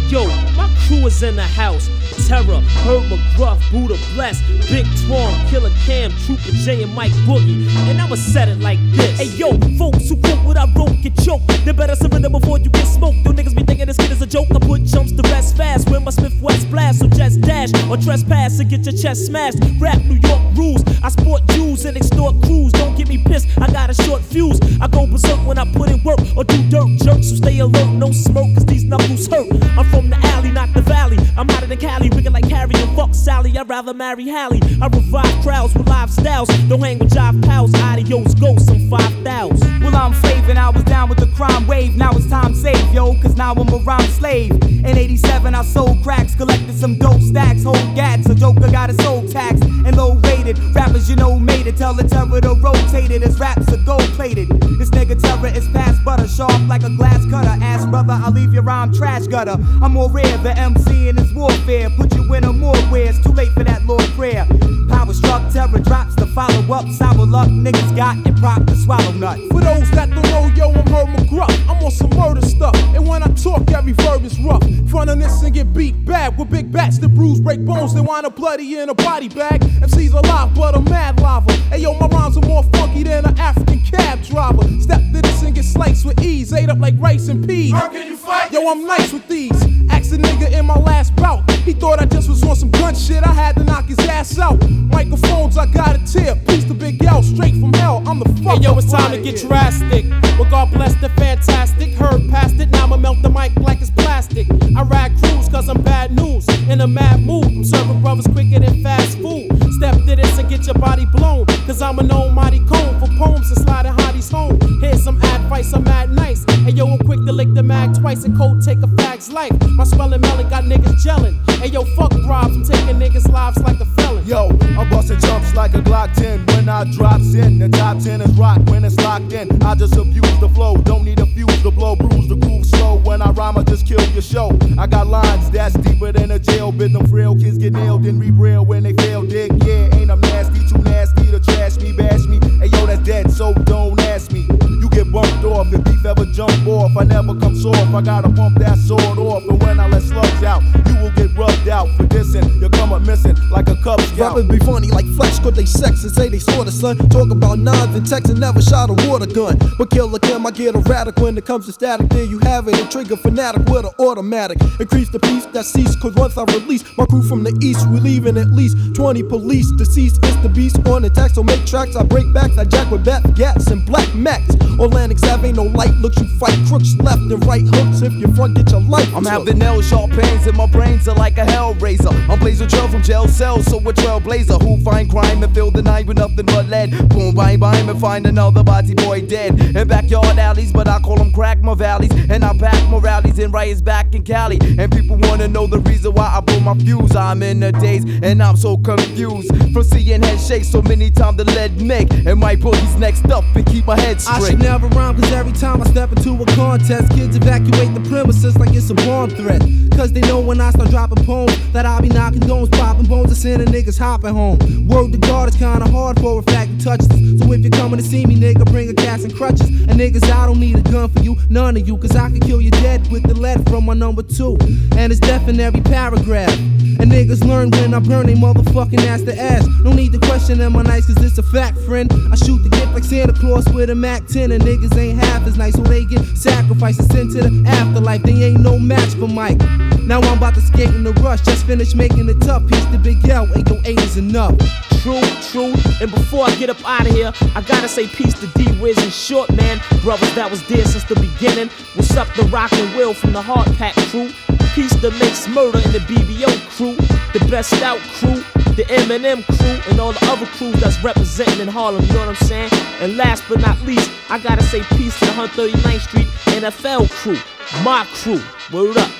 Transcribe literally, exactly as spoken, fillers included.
Yo, my crew is in the house. Terror, Herb McGruff, Buddha Bless, Big Twom, Killer Cam, Trooper J and Mike Boogie. And I'ma set it like this. Hey yo, folks who quote what I wrote get choked. They better surrender before you get smoked. Yo niggas be thinking this kid is a joke. I put jumps to rest fast with my Smith West blast. So just dash or trespass and get your chest smashed. Rap New York rules. I sport Jews and extort crews. Don't get me pissed, I got a short fuse. I go berserk when I put in work or do dirt jerks. So stay alert, no smoke, cause these knuckles hurt. I'm from the alley, not the valley. I'm hotter than Cali, wicked like Harry and fuck Sally. I'd rather marry Hallie. I revive crowds with live styles. Don't hang with jive pals. Adios, ghosts, I'm five thousand. Well, I'm Flavin', I was down with the crime wave. Now it's time to save, yo, cause now I'm a rhyme slave. In eighty-seven, I sold cracks, collected some dope stacks. Whole gats, a joker got his soul taxed and low rated. Rappers, you know, made it. Tell the terror to rotate it. His raps are gold plated. This nigga terror is past butter, sharp like a glass cutter. Ass brother, I'll leave your rhyme trash gutter. I'm more rare, the M C in his warfare. Put you in a more wares, too late for that Lord prayer. Power struck, terror drops to follow up. Sour luck, niggas got and prop to swallow nut. For those that don't know, yo, I'm Herb McGruff. I'm on some murder stuff, and when I talk, every verb is rough. Front on this and get beat bad with big bats that bruise, break bones, they wind up bloody in a body bag. M C's alive, but I'm mad lava. Hey yo, my rhymes are more funky than an African cab driver. Step to this and get sliced with ease, ate up like rice and peas. How can you fight? Yo, I'm nice with these. Asked a nigga in my last bout, he thought I just was on some gun shit. I had to knock his ass out. Microphones, I got a tip. Piece the Big L, straight from hell. I'm the fuck. Hey yo, it's time to get here. drastic. Well, God bless the fantastic. Heard past it, now I'ma melt the mic like it's plastic. I ride crews cause I'm bad news. In a mad mood, I'm serving brothers quicker than fast food. Step to this and get your body blown. Cause I'm an old mighty cone for poems and sliding hotties home. Here's some advice, I'm mad nice. Hey yo, I'm quick to lick the mag twice and cold take a fag's life. My spelling melon got niggas gelling. Hey yo, fuck bribes, I'm taking niggas' lives like a felon. Yo, I'm busting jumps like a Glock ten when I drops in. The top ten is rock when it's locked in. I just abuse the flow, don't need a fuse to blow, bruise the groove slow. When I rhyme, I just kill your show. I got lines that's deeper than a jail bit. Them frail kids get nailed and re-rail when they fail. Dig, yeah, ain't I'm nasty, too nasty to trash me, bash me. Hey yo, that's dead, so don't ask me. You get bumped off if beef ever jump off. I never come soft, I gotta pump that sword off. And when I let slugs out, you will get rubbed out for dissing. You'll come up missing like a Cub Scout. Rappers be funny like flesh, cause they sex and say they sorta son. Talk about nines and texts and never shot a water gun. But Killer Kim, I get erratic when it comes to static. There you have it, a trigger fanatic with an automatic. Increase the peace that cease, cause once I release my crew from the east, we leaving at least twenty police. Deceased is the beast on attack, so make tracks. I break backs, I jack with bat gats and black max. Atlantic Ave ain't no light looks, you fight crooks left and right hooks. If you front, get your life. I'm took. having nail sharp pains and my brains are like a hell razor. I'm blazing trail from jail cells, so a trailblazer who find crime and fill the night with nothing but lead. Boom, bang, bang, and find another body boy dead. In backyard alleys, but I call them crack my valleys. And I pack my rallies and riots back in Cali. And people wanna know the reason why I blow my fuse. I'm in the daze and I'm so confused from seeing head shake so many times the lead make. And my boogie's next up and keep my head straight. I should never rhyme cause every time I step into a contest, kids evacuate the premises like it's a bomb threat. Cause they know when I start dropping poems that I'll be knocking domes, popping bones, and sending niggas hopping home. Word to God, it's kinda hard for a fact to touch this. So if you're coming to see me, nigga, bring a cast and crutches. And niggas, I don't need a gun for you, none of you. Cause I can kill you dead with the lead from my number two. And it's death in every paragraph. And niggas learn when I burn they motherfucking ass to ass. No need to question am I nice cause it's a fact, friend. I shoot the gift like Santa Claus with a Mac ten. And niggas ain't half as nice, so they get sacrificed and sent to the afterlife. They ain't no match for Mike. Now I'm about to skate in the rush. Just finished making it tough. Piece the Big L, eight oh eight is enough. True, true. And before I get up out of here, I gotta say peace to D-Wiz and Short Man. Brothers that was there since the beginning. What's up the Rock and Will from the Hard Pack crew? Peace to Makes Murder and the B B O crew. The Best Out crew. The Eminem crew. And all the other crews that's representing in Harlem, you know what I'm saying? And last but not least, I gotta say peace to the one thirty-ninth Street N F L crew. My crew. Word up.